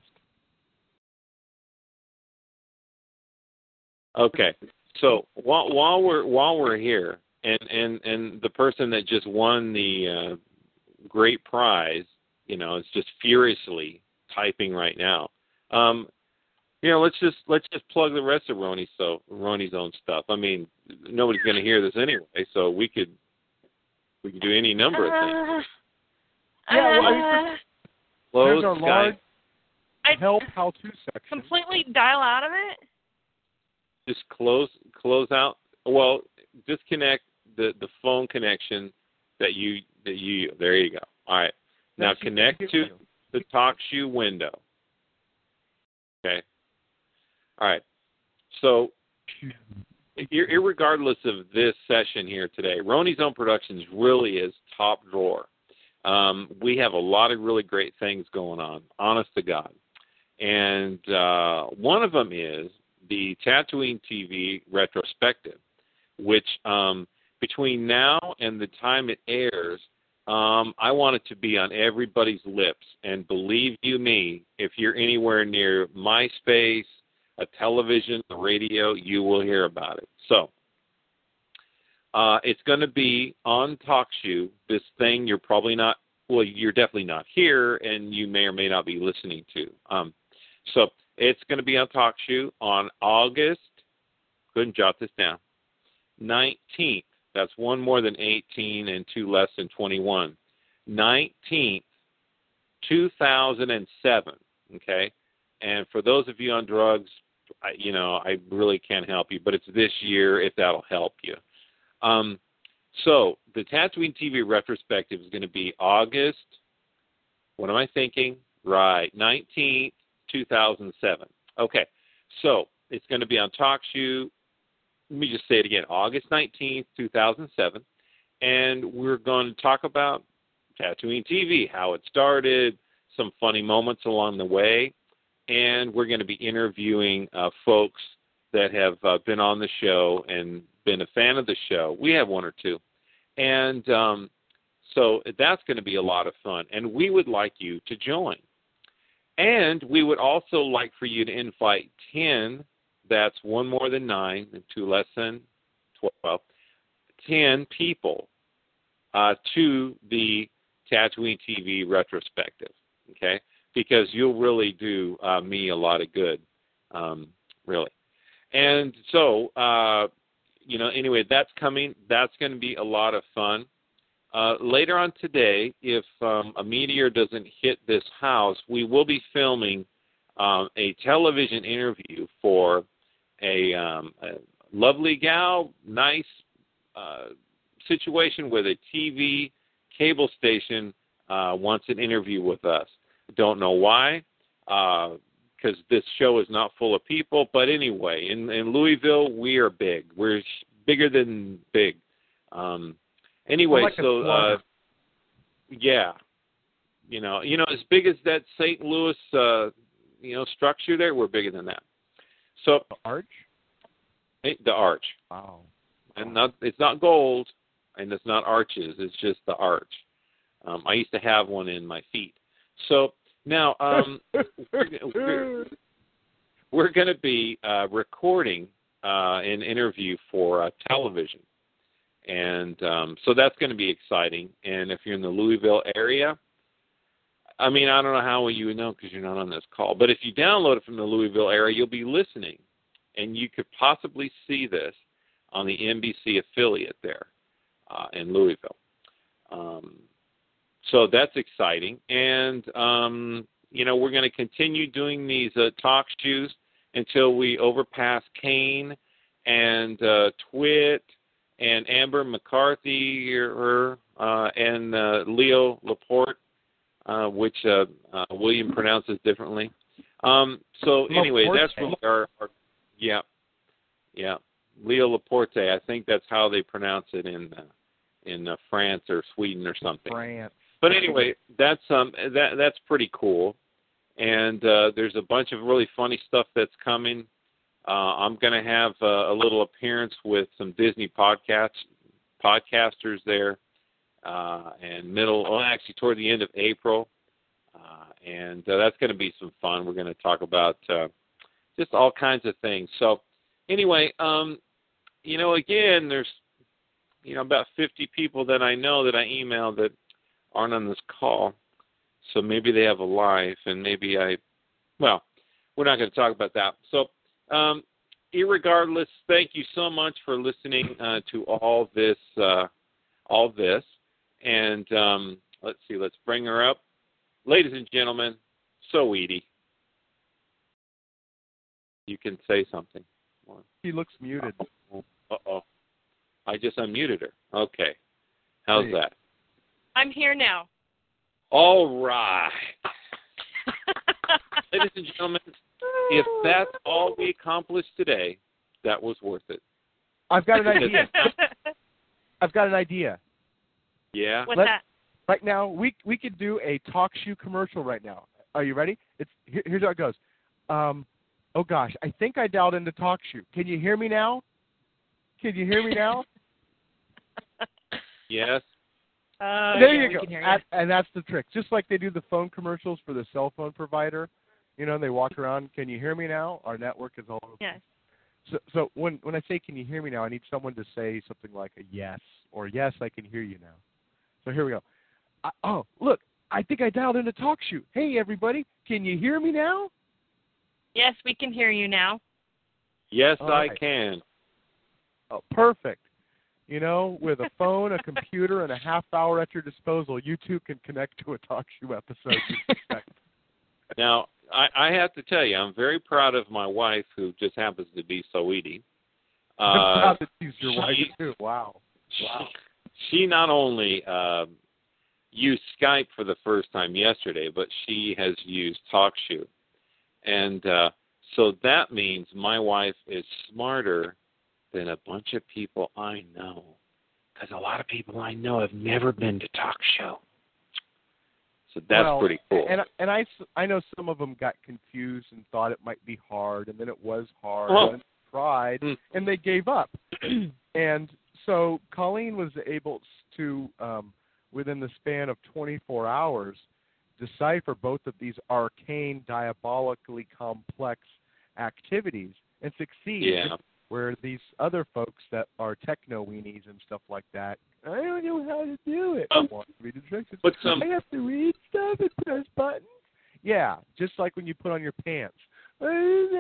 Okay. So while we're here, and the person that just won the great prize, is just furiously typing right now. Let's just plug the rest of Roni's own stuff. I mean, nobody's going to hear this anyway, so we could do any number of things. There's our Skype. large help how-to section. Completely dial out of it? Just close out. Well, disconnect the phone connection that you. There you go. All right. Now connect to the TalkShoe window. Okay. All right. So, irregardless of this session here today, Roni's Own Productions really is top drawer. We have a lot of really great things going on, honest to God. And one of them is the Tatooine TV retrospective, which between now and the time it airs, I want it to be on everybody's lips. And believe you me, if you're anywhere near MySpace, a television, a radio, you will hear about it. So it's going to be on TalkShoe, this thing you're probably not, well, you're definitely not here, and you may or may not be listening to. So it's going to be on TalkShoe on August, couldn't jot this down, 19th. That's one more than 18 and two less than 21. 19th, 2007, okay? And for those of you on drugs, I really can't help you, but it's this year if that'll help you. So the Tatooine TV retrospective is going to be August, what am I thinking? Right, 19th, 2007. Okay, so it's going to be on TalkShoe. Let me just say it again, August 19th, 2007. And we're going to talk about Tatooine TV, how it started, some funny moments along the way. And we're going to be interviewing folks that have been on the show and been a fan of the show. We have one or two. And so that's going to be a lot of fun. And we would like you to join. And we would also like for you to invite 10, that's one more than 9 and two less than 12, 10 people to the Tatooine TV retrospective, okay? Because you'll really do me a lot of good, really. And so, anyway, that's coming. That's going to be a lot of fun. Later on today, if a meteor doesn't hit this house, we will be filming a television interview for a lovely gal, nice situation with a TV cable station wants an interview with us. Don't know why, because this show is not full of people. But anyway, in Louisville, we are big. We're bigger than big. Anyway, like so yeah, as big as that St. Louis, structure there, we're bigger than that. So the arch. The arch. Wow. And it's not gold, and it's not arches. It's just the arch. I used to have one in my feet. So now we're going to be recording an interview for television. And so that's going to be exciting. And if you're in the Louisville area, I mean, I don't know how you would know because you're not on this call. But if you download it from the Louisville area, you'll be listening. And you could possibly see this on the NBC affiliate there in Louisville. So that's exciting. And, we're going to continue doing these talk shows until we overpass Kane and Twit and Amber McCarthy and Leo Laporte, which William pronounces differently. So anyway, that's really our yeah. Leo Laporte. I think that's how they pronounce it in France or Sweden or something. France. But anyway, that's pretty cool. And there's a bunch of really funny stuff that's coming. I'm going to have a little appearance with some Disney podcasters there, and actually toward the end of April. And that's going to be some fun. We're going to talk about just all kinds of things. So anyway, again, there's, about 50 people that I know that I emailed that aren't on this call. So maybe they have a life, and maybe we're not going to talk about that. So irregardless, thank you so much for listening to all this. And let's see, let's bring her up. Ladies and gentlemen, Saweetie. You can say something. She looks muted. Uh-oh. I just unmuted her. Okay. How's that? I'm here now. All right. Ladies and gentlemen, if that's all we accomplished today, that was worth it. I've got an idea. Yeah? What's that? Right now, we could do a talk shoe commercial right now. Are you ready? Here's how it goes. Oh, gosh. I think I dialed into talk shoe. Can you hear me now? Yes. There you go. And that's the trick. Just like they do the phone commercials for the cell phone provider, they walk around, can you hear me now? Our network is all over. Yes. So when I say, can you hear me now, I need someone to say something like a yes, or yes, I can hear you now. So here we go. Look, I think I dialed into TalkShoe. Hey, everybody, can you hear me now? Yes, we can hear you now. Yes, right. I can. Oh, perfect. With a phone, a computer, and a half hour at your disposal, you too can connect to a TalkShoe episode. Now, I have to tell you, I'm very proud of my wife, who just happens to be Saweetie. I'm proud that she's your wife, too. Wow. She not only used Skype for the first time yesterday, but she has used TalkShoe. And so that means my wife is smarter than a bunch of people I know. Because a lot of people I know have never been to TalkShoe. So that's pretty cool. And I know some of them got confused and thought it might be hard, and then it was hard, and tried, and they gave up. And so Colleen was able to, within the span of 24 hours, decipher both of these arcane, diabolically complex activities and succeed. Yeah. Where these other folks that are techno-weenies and stuff like that, I don't know how to do it. I want to read instructions. I have to read stuff and press buttons. Yeah, just like when you put on your pants. I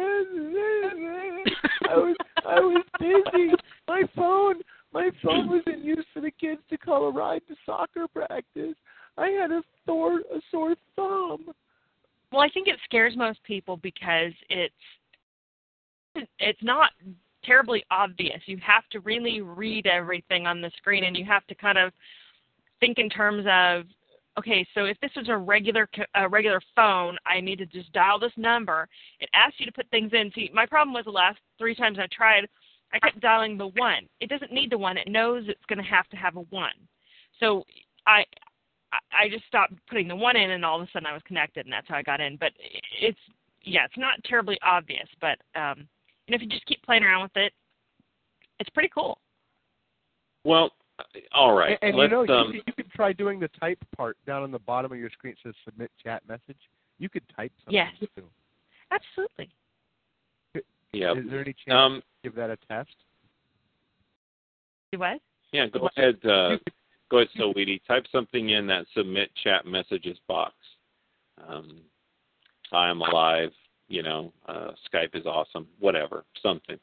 was busy. My phone wasn't used for the kids to call a ride to soccer practice. I had a sore thumb. Well, I think it scares most people because it's not terribly obvious. You have to really read everything on the screen, and you have to kind of think in terms of, okay, so if this was a regular phone, I need to just dial this number. It asks you to put things in. See, my problem was the last 3 times I tried, I kept dialing the 1. It doesn't need the 1. It knows it's going to have a 1. So I just stopped putting the 1 in, and all of a sudden I was connected, and that's how I got in. But it's not terribly obvious, but if you just keep playing around with it, it's pretty cool. Well, all right. And you could try doing the type part down on the bottom of your screen. It says submit chat message. You could type something. Yes. Too. Absolutely. Yeah. Is there any chance to give that a test? Do what? Yeah, go ahead. Go ahead, Saweetie. Type something in that submit chat messages box. I am alive. Skype is awesome. Whatever, something.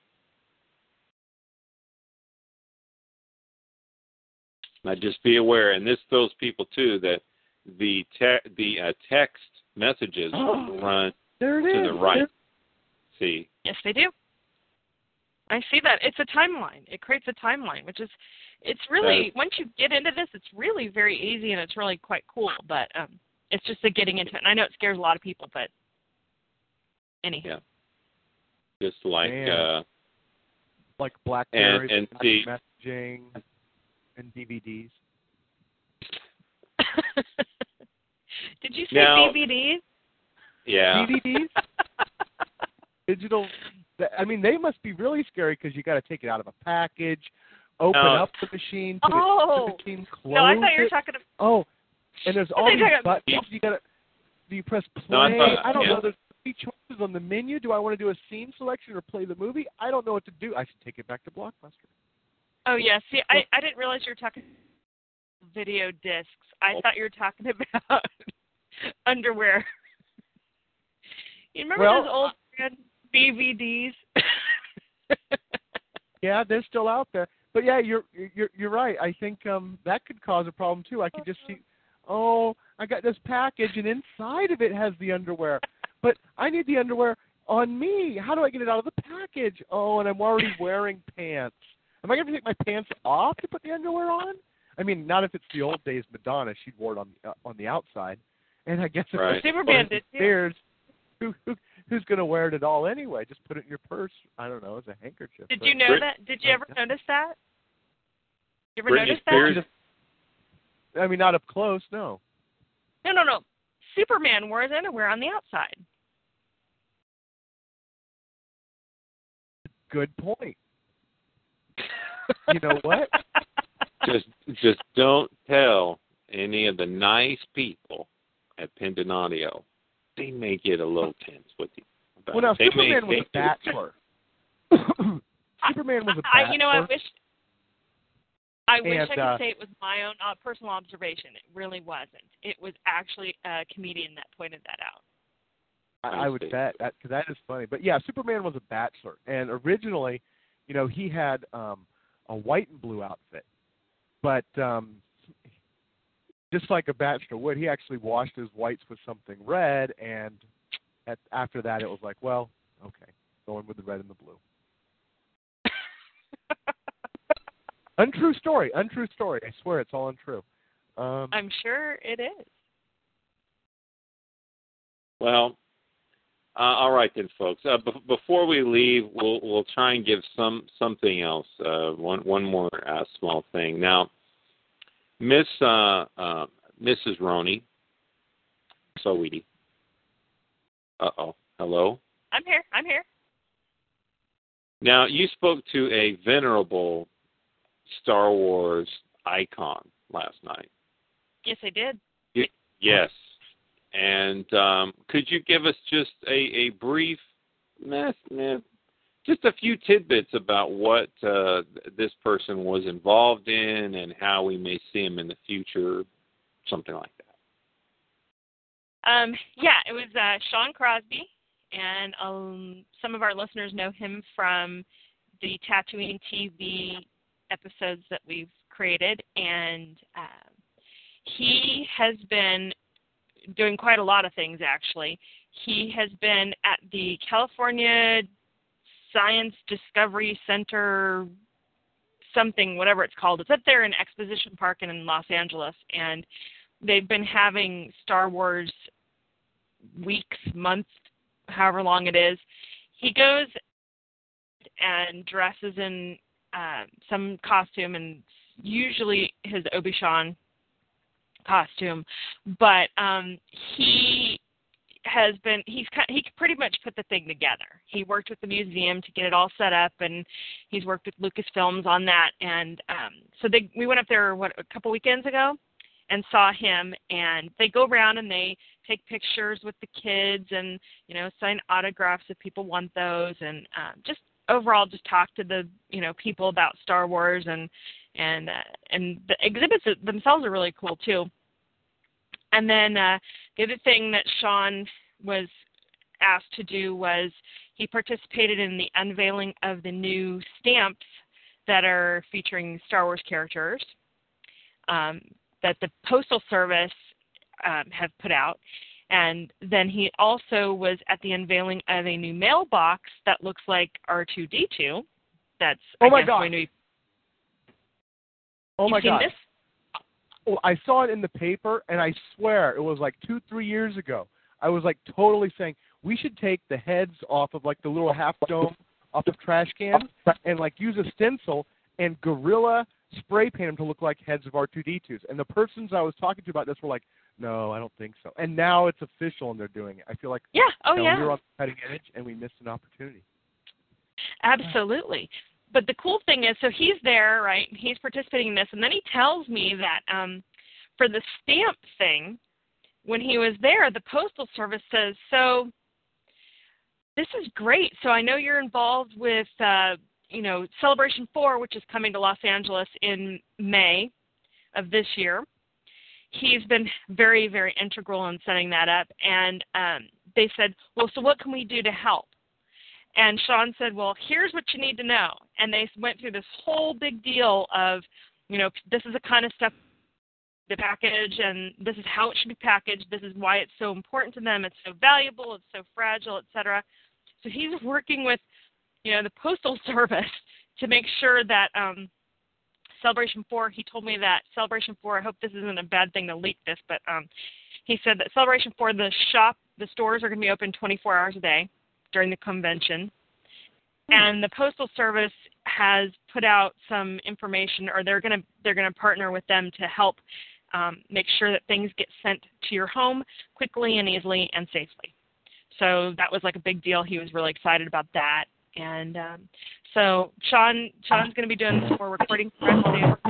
Now, just be aware, and this throws people too, that the text messages run to the right. See? Yes, they do. I see that. It's a timeline. It creates a timeline, which is, it's really, once you get into this, it's really very easy, and it's really quite cool, but it's just the getting into it. And I know it scares a lot of people, but anyhow. Yeah. Just like Like BlackBerry, and see, messaging, and DVDs. Did you say Now- DVDs? yeah. DVDs? Digital. I mean, they must be really scary because you got to take it out of a package, open up the machine, put it in the machine, close no, I thought you were it. talking about. Oh, and there's all these buttons. You gotta. Do you press play? No, I don't yeah. know. There's 3 choices on the menu. Do I want to do a scene selection or play the movie? I don't know what to do. I should take it back to Blockbuster. Oh yeah, see, I didn't realize you were talking video discs. I thought you were talking about underwear. You remember those old DVDs? Yeah, they're still out there. But yeah, you're right. I think that could cause a problem too. I could just see, oh, I got this package and inside of it has the underwear, but I need the underwear on me. How do I get it out of the package? Oh, and I'm already wearing pants. Am I going to take my pants off to put the underwear on? I mean, not if it's the old days Madonna. She'd wore it on the outside. And I guess if Right. it's Superman did too. stairs, who's going to wear it at all anyway? Just put it in your purse. I don't know, as a handkerchief. Did But you know that? Did you ever notice that? You ever Britney notice Spears? that? I mean, not up close, no. No. Superman wore his underwear on the outside. Good point. You know what? Just don't tell any of the nice people at Pendant Audio. They may get a little tense with you. Well, now, They Superman was a bachelor. Superman was a bachelor. You know, I wish I And, could say it was my own personal observation. It really wasn't. It was actually a comedian that pointed that out. I would bet, because that is funny. But yeah, Superman was a bachelor, and originally, you know, he had a white and blue outfit, but just like a bachelor would, he actually washed his whites with something red, and after that, it was like, well, okay, going with the red and the blue. Untrue story. I swear, it's all untrue. I'm sure it is. Well, all right then, folks. Before we leave, we'll try and give something else. One more small thing. Now, Mrs. Roney, Sweetie. Hello. I'm here. Now, you spoke to a venerable Star Wars icon last night. Yes, I did. Yes. And could you give us just a brief, just a few tidbits about what this person was involved in and how we may see him in the future, something like that? Yeah, it was Sean Crosby, and some of our listeners know him from the Tatooine TV episodes that we've created, and he has been doing quite a lot of things, actually. He has been at the California Science Discovery Center, something, whatever it's called. It's up there in Exposition Park in Los Angeles, and they've been having Star Wars weeks, months, however long it is. He goes and dresses in some costume, and usually his Obi-Wan costume, but he pretty much put the thing together. He worked with the museum to get it all set up, and he's worked with Lucasfilms on that, and so we went up there a couple weekends ago and saw him, and they go around and they take pictures with the kids and, you know, sign autographs if people want those, and just overall just talk to the, you know, people about Star Wars, and the exhibits themselves are really cool too. And then the other thing that Sean was asked to do was he participated in the unveiling of the new stamps that are featuring Star Wars characters that the Postal Service have put out. And then he also was at the unveiling of a new mailbox that looks like R2-D2. That's going to be. Oh my God! This? Oh, I saw it in the paper, and I swear it was like 2-3 years ago. I was like totally saying we should take the heads off of like the little half dome off of trash cans and like use a stencil and guerrilla spray paint them to look like heads of R2-D2s. And the persons I was talking to about this were like, no, I don't think so. And now it's official and they're doing it. I feel like Yeah. Oh, yeah. we were on the cutting edge and we missed an opportunity. Absolutely. But the cool thing is, so he's there, right? He's participating in this, and then he tells me that for the stamp thing, when he was there, the Postal Service says, so this is great. So I know you're involved with, Celebration 4, which is coming to Los Angeles in May of this year. He's been very, very integral in setting that up. And they said, well, so what can we do to help? And Sean said, well, here's what you need to know. And they went through this whole big deal of, this is the kind of stuff the package, and this is how it should be packaged. This is why it's so important to them. It's so valuable. It's so fragile, et cetera. So he's working with, the Postal Service to make sure that Celebration 4, he told me that Celebration 4, I hope this isn't a bad thing to leak this, but he said that Celebration 4, the stores are going to be open 24 hours a day during the convention. And the Postal Service has put out some information, or they're going to partner with them to help make sure that things get sent to your home quickly and easily and safely. So that was like a big deal. He was really excited about that. And so Sean's going to be doing some more recording for us too.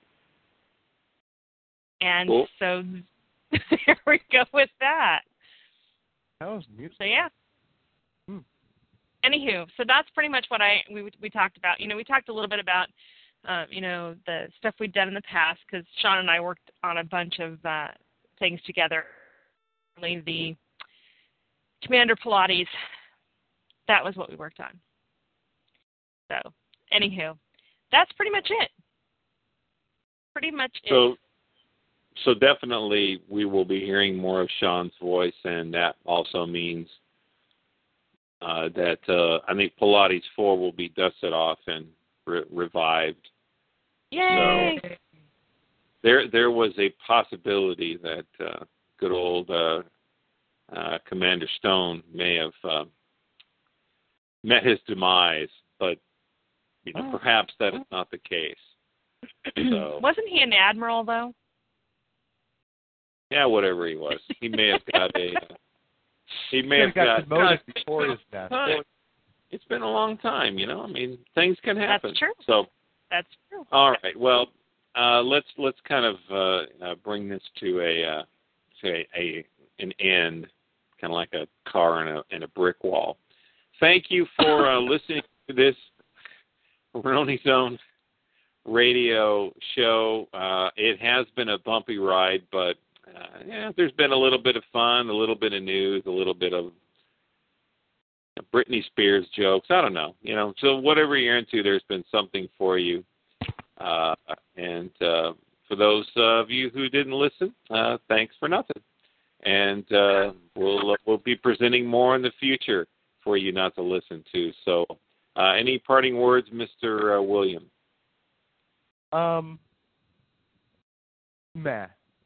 And cool. So there we go with that. That was beautiful. So yeah. Anywho, so that's pretty much what we talked about. We talked a little bit about, the stuff we'd done in the past, because Sean and I worked on a bunch of things together. The Commander Pilates, that was what we worked on. So, anywho, that's pretty much it. So definitely we will be hearing more of Sean's voice, and that also means that I think Pilates 4 will be dusted off and revived. Yay! So there was a possibility that good old Commander Stone may have met his demise, but perhaps that is not the case. So, wasn't he an admiral, though? Yeah, whatever he was. He may have got a... He may have got demoted before his death. It's been a long time, I mean, things can happen. That's true. So, that's true. All right. Well, let's kind of bring this to an end, kind of like a car in a brick wall. Thank you for listening to this Roni Zone radio show. It has been a bumpy ride, but there's been a little bit of fun, a little bit of news, a little bit of Britney Spears jokes. I don't know, So whatever you're into, there's been something for you. And for those of you who didn't listen, thanks for nothing. And we'll be presenting more in the future for you not to listen to. So, any parting words, Mr. William? Meh.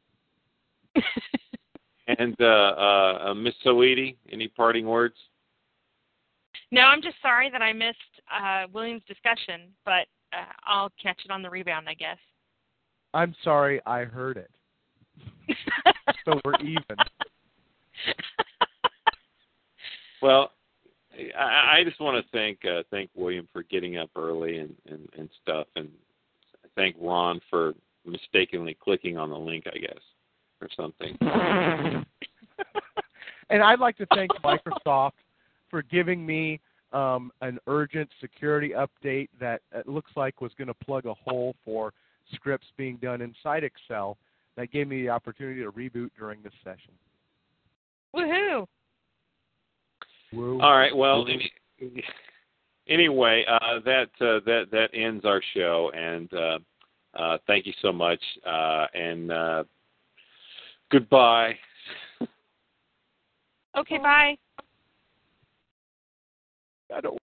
And Miss Saweetie, any parting words? No, I'm just sorry that I missed William's discussion, but I'll catch it on the rebound, I guess. I'm sorry, I heard it. So we're even. Well, I just want to thank William for getting up early and stuff, and thank Ron for mistakenly clicking on the link, I guess, or something. And I'd like to thank Microsoft for giving me an urgent security update that it looks like was going to plug a hole for scripts being done inside Excel. That gave me the opportunity to reboot during this session. Woohoo! Woo. All right. Well, anyway, that ends our show, and thank you so much, and goodbye. Okay, bye. I don't